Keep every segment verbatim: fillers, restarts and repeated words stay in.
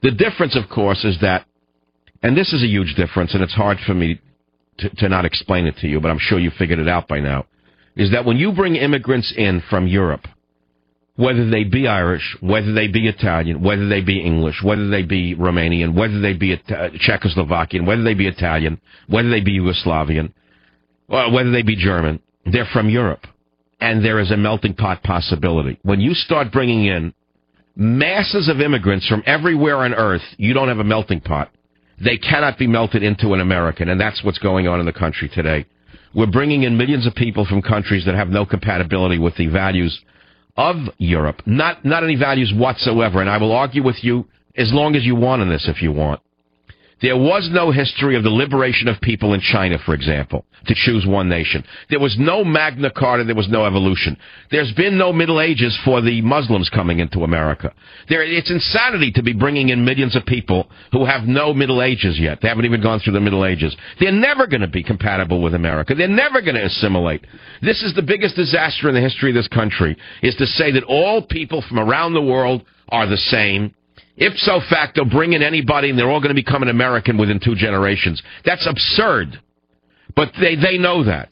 The difference, of course, is that, and this is a huge difference, and it's hard for me to, to not explain it to you, but I'm sure you figured it out by now, is that when you bring immigrants in from Europe, whether they be Irish, whether they be Italian, whether they be English, whether they be Romanian, whether they be uh, Czechoslovakian, whether they be Italian, whether they be Yugoslavian, or whether they be German, they're from Europe. And there is a melting pot possibility. When you start bringing in masses of immigrants from everywhere on earth, you don't have a melting pot. They cannot be melted into an American, and that's what's going on in the country today. We're bringing in millions of people from countries that have no compatibility with the values of Europe, not not any values whatsoever, and I will argue with you as long as you want on this if you want. There was no history of the liberation of people in China, for example, to choose one nation. There was no Magna Carta, there was no evolution. There's been no Middle Ages for the Muslims coming into America. There, it's insanity to be bringing in millions of people who have no Middle Ages yet. They haven't even gone through the Middle Ages. They're never going to be compatible with America. They're never going to assimilate. This is the biggest disaster in the history of this country, is to say that all people from around the world are the same. Ipso facto, bring in anybody and they're all going to become an American within two generations. That's absurd. But they, they know that.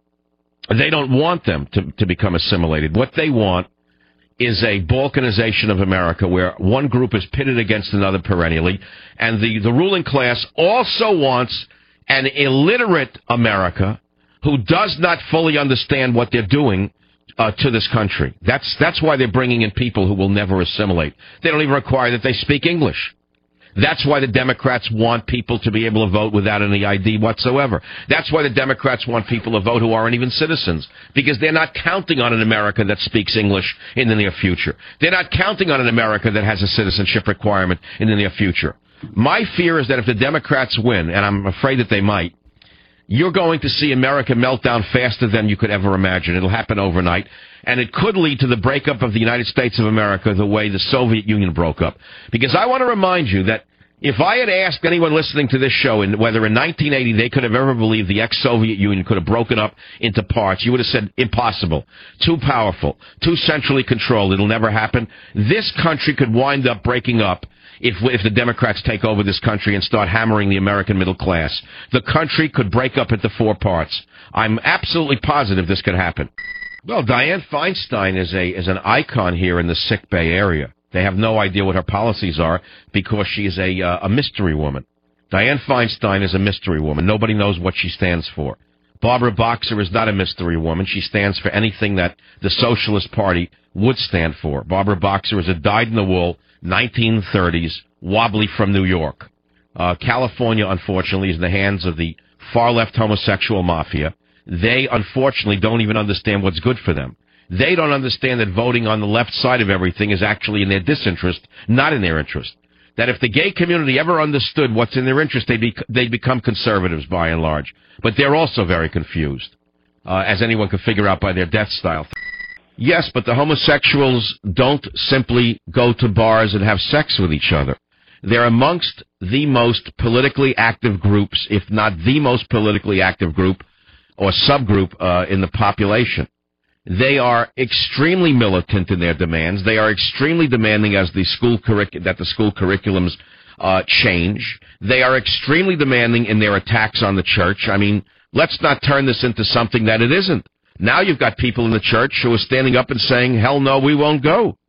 They don't want them to, to become assimilated. What they want is a balkanization of America where one group is pitted against another perennially, and the, the ruling class also wants an illiterate America who does not fully understand what they're doing Uh, to this country. That's that's why they're bringing in people who will never assimilate. They don't even require that they speak English. That's why the Democrats want people to be able to vote without any I D whatsoever. That's why the Democrats want people to vote who aren't even citizens, because they're not counting on an America that speaks English in the near future. They're not counting on an America that has a citizenship requirement in the near future. My fear is that if the Democrats win, and I'm afraid that they might, you're going to see America melt down faster than you could ever imagine. It'll happen overnight, and it could lead to the breakup of the United States of America the way the Soviet Union broke up. Because I want to remind you that if I had asked anyone listening to this show in, whether in nineteen eighty they could have ever believed the ex-Soviet Union could have broken up into parts, you would have said impossible, too powerful, too centrally controlled, it'll never happen. This country could wind up breaking up If, if the Democrats take over this country and start hammering the American middle class. The country could break up into four parts. I'm absolutely positive this could happen. Well, Dianne Feinstein is a is an icon here in the sick bay area. They have no idea what her policies are because she is a, uh, a mystery woman. Dianne Feinstein is a mystery woman. Nobody knows what she stands for. Barbara Boxer is not a mystery woman. She stands for anything that the Socialist Party would stand for. Barbara Boxer is a dyed-in-the-wool nineteen thirties, wobbly from New York. Uh, California, unfortunately, is in the hands of the far-left homosexual mafia. They, unfortunately, don't even understand what's good for them. They don't understand that voting on the left side of everything is actually in their disinterest, not in their interest. That if the gay community ever understood what's in their interest, they'd, be, they'd become conservatives, by and large. But they're also very confused, uh, as anyone can figure out by their death style. Yes, but the homosexuals don't simply go to bars and have sex with each other. They're amongst the most politically active groups, if not the most politically active group or subgroup uh, in the population. They are extremely militant in their demands. They are extremely demanding as the school curric- that the school curriculums uh, change. They are extremely demanding in their attacks on the church. I mean, let's not turn this into something that it isn't. Now you've got people in the church who are standing up and saying, hell no, we won't go.